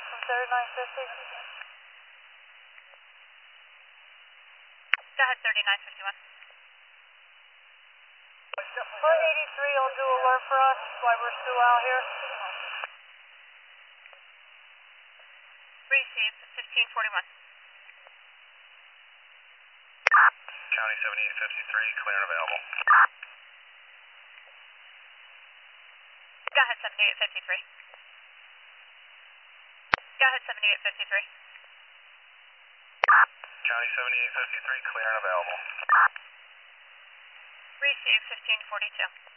from 3950. Go ahead, 3951. 183 will do alert for us while we're still out here. Receive 1541. County 7853, clear and available. Go ahead, 7853. Go ahead, 7853. County 7853, clear and available. Receive 1542.